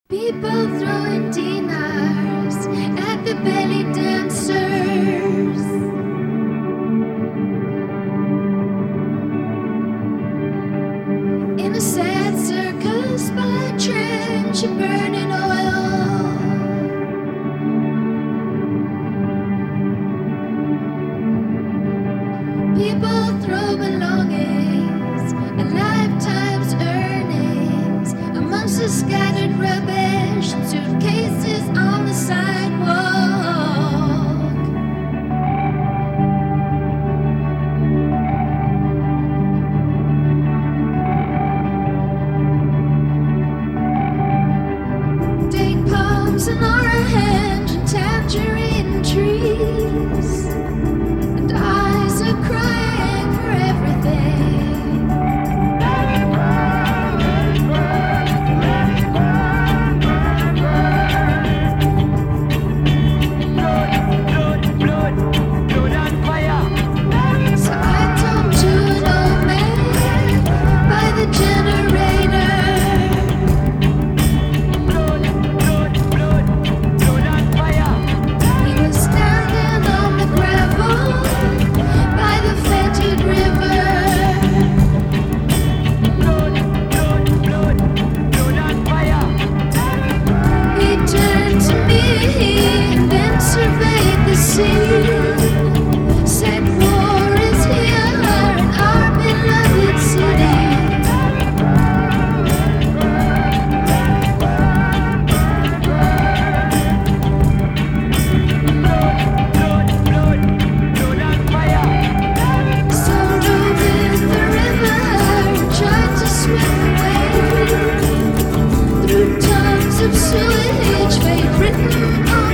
People throwing dinars at the belly dancers. In a sad circus by a trench of burning oil. People throw belongings and lifetime's earnings amongst the scattered rubbish and suitcases on the sidewalk. Date palms and orange and tangerine trees, and eyes are crying for everything. So I talked to an old man by the generator. He was standing on the gravel by the fetid river. He turned to me and then surveyed the scene. Said, war is here in our beloved city. Some drove in the river and tried to swim away through tons of sewage, fate written on